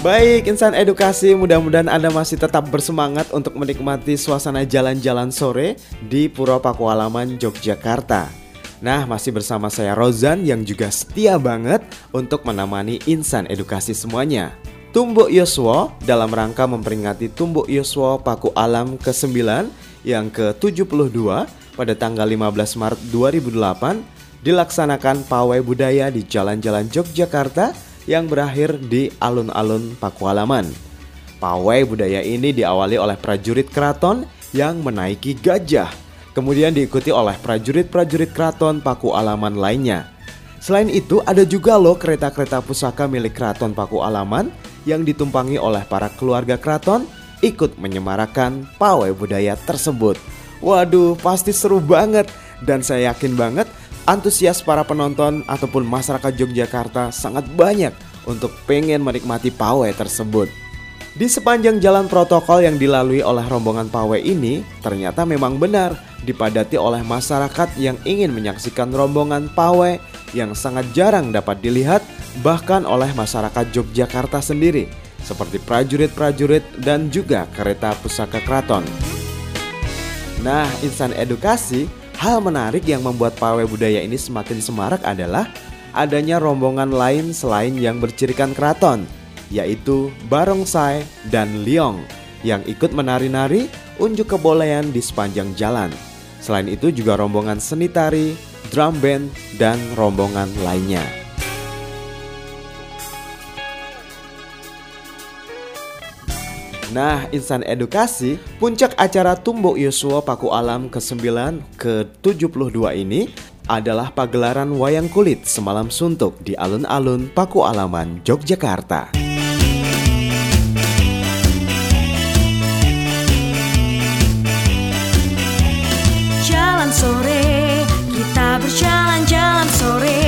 Baik, insan edukasi, mudah-mudahan Anda masih tetap bersemangat untuk menikmati suasana jalan-jalan sore di Puro Pakualaman, Yogyakarta. Nah, masih bersama saya Rozan yang juga setia banget untuk menemani insan edukasi semuanya. Tumbuk Yoswa dalam rangka memperingati Tumbuk Yoswa Pakualam ke-9 yang ke-72 pada tanggal 15 Maret 2008 dilaksanakan pawai budaya di jalan-jalan Yogyakarta yang berakhir di alun-alun Pakualaman. Pawai budaya ini diawali oleh prajurit keraton yang menaiki gajah, kemudian diikuti oleh prajurit-prajurit keraton Pakualaman lainnya. Selain itu ada juga loh kereta-kereta pusaka milik keraton Pakualaman yang ditumpangi oleh para keluarga keraton ikut menyemarakan pawai budaya tersebut. Waduh, pasti seru banget dan saya yakin banget antusias para penonton ataupun masyarakat Yogyakarta sangat banyak untuk pengen menikmati pawai tersebut. Di sepanjang jalan protokol yang dilalui oleh rombongan pawai ini, ternyata memang benar dipadati oleh masyarakat yang ingin menyaksikan rombongan pawai yang sangat jarang dapat dilihat bahkan oleh masyarakat Yogyakarta sendiri, seperti prajurit-prajurit dan juga kereta pusaka keraton. Nah, insan edukasi, hal menarik yang membuat pawai budaya ini semakin semarak adalah adanya rombongan lain selain yang bercirikan keraton, yaitu barongsai dan liong yang ikut menari-nari unjuk kebolehan di sepanjang jalan. Selain itu juga rombongan seni tari, drum band, dan rombongan lainnya. Nah, insan edukasi, puncak acara Tumbuk Yoswa Pakualam ke-9 ke-72 ini adalah pagelaran wayang kulit semalam suntuk di alun-alun Pakualaman, Yogyakarta. Jalan sore, kita berjalan-jalan sore.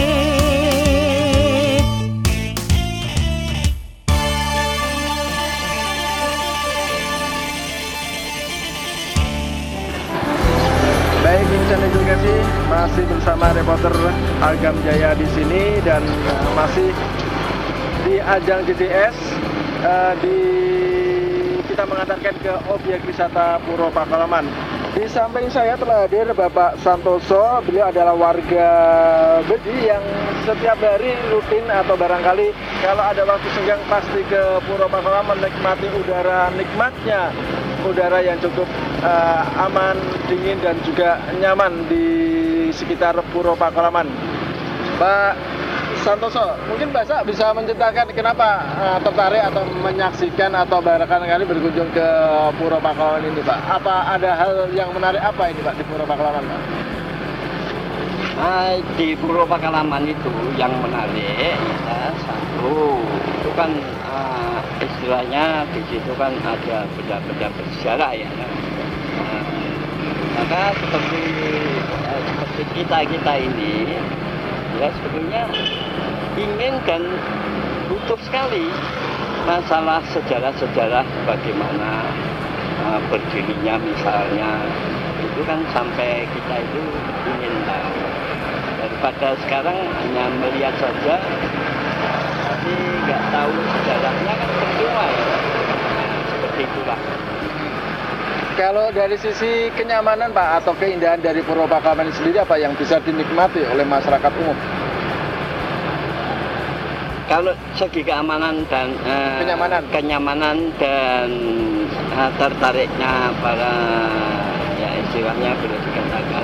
Baik, insan edukasi, masih bersama reporter Agam Jaya di sini dan masih di ajang GTS kita mengantarkan ke objek wisata Puro Pakualaman. Di samping saya telah hadir Bapak Santoso. Beliau adalah warga Bedi yang setiap hari rutin atau barangkali kalau ada waktu senggang pasti ke Puro Pakualaman menikmati udara nikmatnya. Udara yang cukup aman, dingin dan juga nyaman di sekitar Puro Pakualaman. Pak Santoso, mungkin Bapak bisa menceritakan kenapa tertarik atau menyaksikan atau barangkali berkunjung ke Puro Pakualaman ini, Pak? Apa ada hal yang menarik apa ini, Pak, di Puro Pakualaman, Pak? Di Puro Pakualaman itu yang menarik ya, satu itu kan istilahnya di situ kan ada benda-benda bersejarah ya. Maka seperti kita ini ya sebetulnya ingin dan butuh sekali masalah sejarah-sejarah bagaimana berdirinya misalnya itu kan sampai kita itu ingin tahu. Daripada sekarang hanya melihat saja tapi nggak tahu sejarahnya kan percuma ya. Seperti itulah. Kalau dari sisi kenyamanan, Pak, atau keindahan dari Puro Pakualaman sendiri apa yang bisa dinikmati oleh masyarakat umum? Kalau segi keamanan dan kenyamanan dan tertariknya para ya istilahnya boleh dikatakan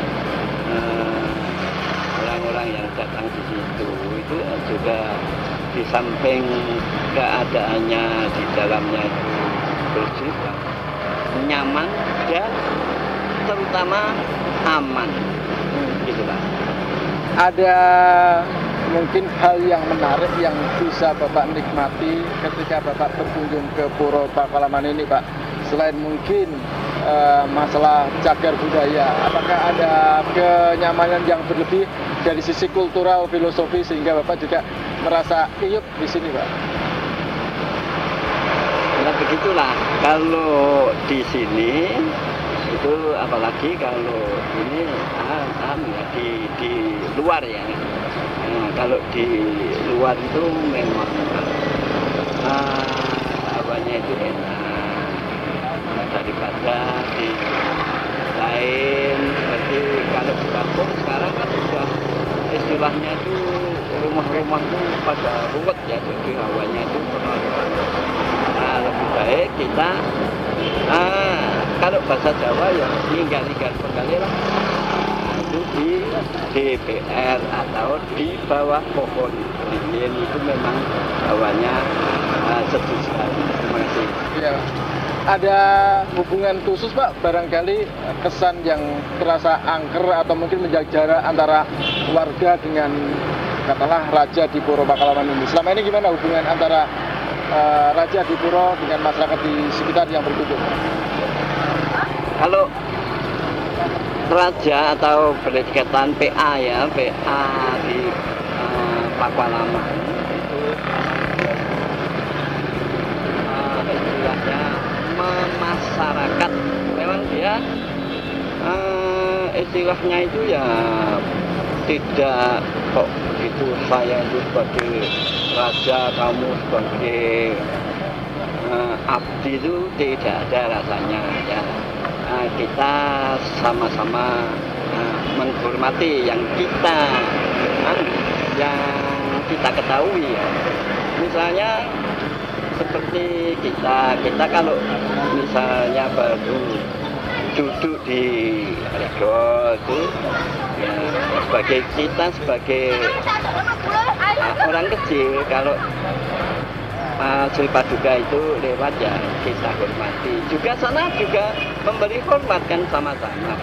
orang-orang yang datang di situ itu juga di samping keadaannya di dalamnya itu bersih, nyaman dan terutama aman, gitulah. Ada mungkin hal yang menarik yang bisa Bapak nikmati ketika Bapak berkunjung ke Puro Pakualaman ini, Pak? Selain mungkin masalah cagar budaya, apakah ada kenyamanan yang berlebih dari sisi kultural, filosofi sehingga Bapak juga merasa iyuk di sini, Pak? Ya begitulah. Kalau di sini itu apalagi kalau ini ya di luar ya. Nah, kalau di luar itu memang hawanya itu enak daripada di lain. Seperti kalau di kampung sekarang kan sudah istilahnya itu rumah-rumah itu pada ruwet ya, jadi hawanya itu terlalu panas. Nah, lebih baik kita kalau bahasa Jawa ya ninggal-ninggal sekali lah, itu di DPR atau di bawah pohon beringin itu memang hawanya sejuk sekali. Terima kasih. Ya. Ada hubungan khusus Pak, barangkali kesan yang terasa angker atau mungkin menjaga jarak antara warga dengan katakanlah Raja di Puro Pakalaman ini. Selama ini gimana hubungan antara Raja di Puro dengan masyarakat di sekitar yang berkunjung? Kalau Raja atau berdekatan PA ya, PA di Pakualaman itu istilahnya memasyarakat. Memang dia istilahnya itu ya tidak kok itu saya itu sebagai raja, kamu sebagai abdi itu tidak ada rasanya ya. Kita sama-sama menghormati yang kita ketahui ya. Misalnya seperti kita kalau misalnya baru duduk di regol itu ya sebagai kita sebagai orang kecil, kalau Sri Paduka itu lewat ya kita hormati. Juga sana juga memberi hormat kan sama-sama.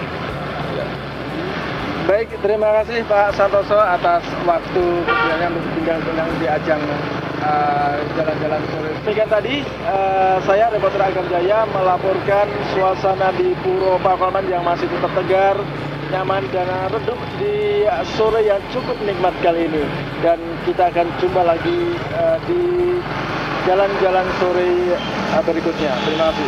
Baik, terima kasih Pak Santoso atas waktu kemudiannya untuk tinggal di ajang jalan-jalan sore. Demikian tadi saya reporter Agam Jaya melaporkan suasana di Puro Pakualaman yang masih tetap tegar, nyaman dan redup di sore yang cukup nikmat kali ini. Dan kita akan jumpa lagi di jalan-jalan sore berikutnya. Terima kasih.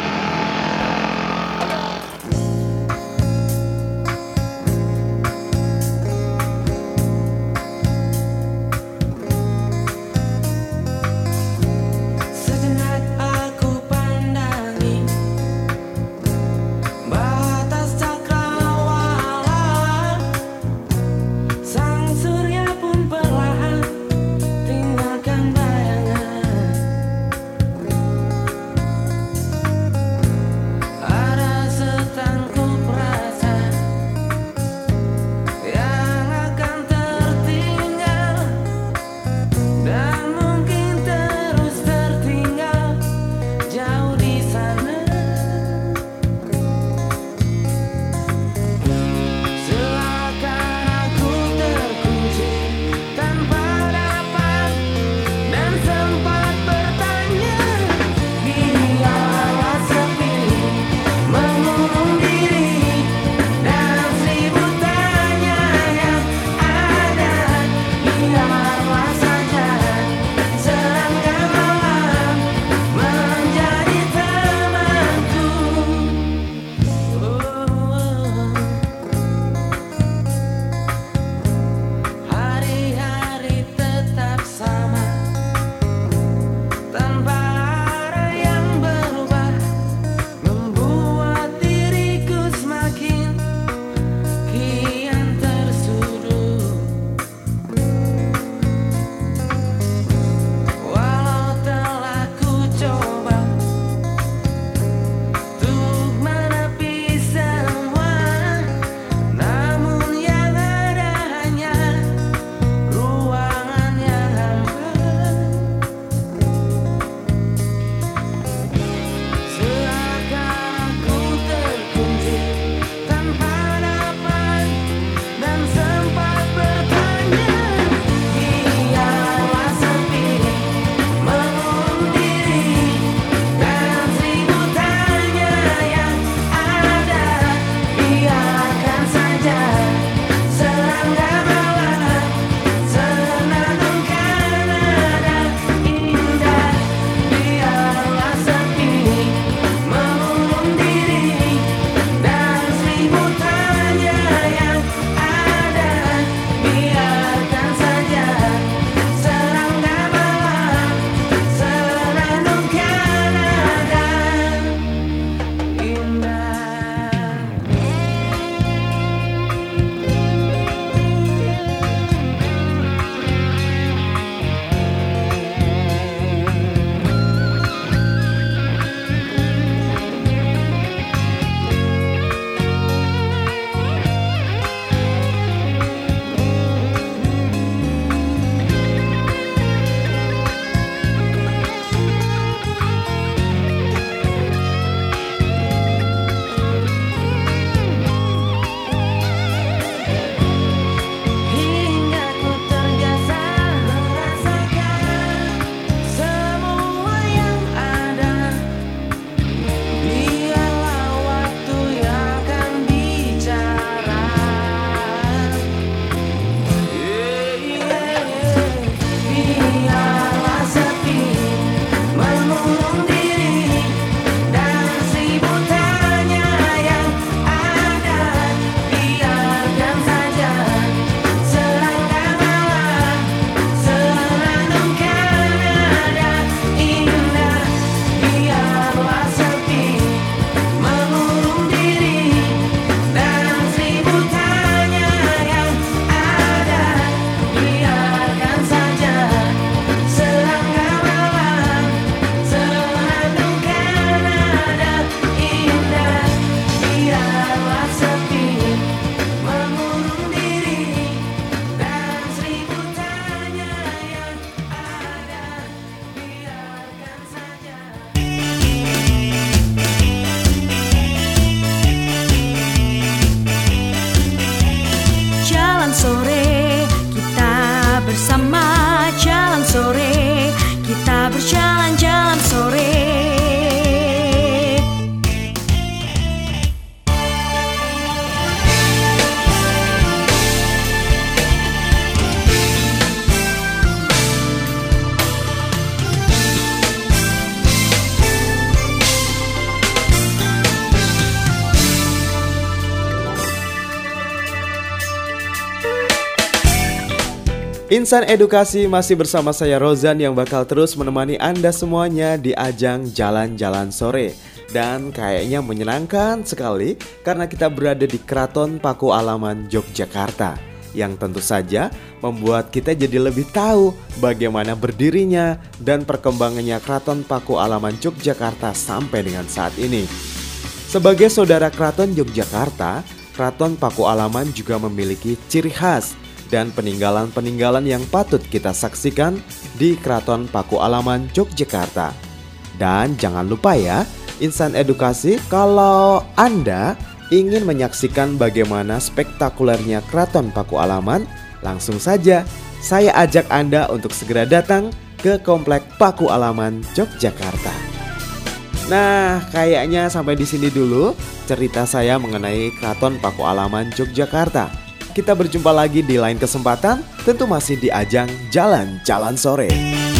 Insan Edukasi masih bersama saya Rozan yang bakal terus menemani Anda semuanya di ajang jalan-jalan sore. Dan kayaknya menyenangkan sekali karena kita berada di Keraton Pakualaman Yogyakarta, yang tentu saja membuat kita jadi lebih tahu bagaimana berdirinya dan perkembangannya Keraton Pakualaman Yogyakarta sampai dengan saat ini. Sebagai saudara Keraton Yogyakarta, Keraton Pakualaman juga memiliki ciri khas dan peninggalan-peninggalan yang patut kita saksikan di Keraton Pakualaman Yogyakarta. Dan jangan lupa ya, Insan Edukasi, kalau Anda ingin menyaksikan bagaimana spektakulernya Keraton Pakualaman, langsung saja saya ajak Anda untuk segera datang ke Komplek Pakualaman Yogyakarta. Nah, kayaknya sampai di sini dulu cerita saya mengenai Keraton Pakualaman Yogyakarta. Kita berjumpa lagi di lain kesempatan, tentu masih di ajang jalan-jalan sore.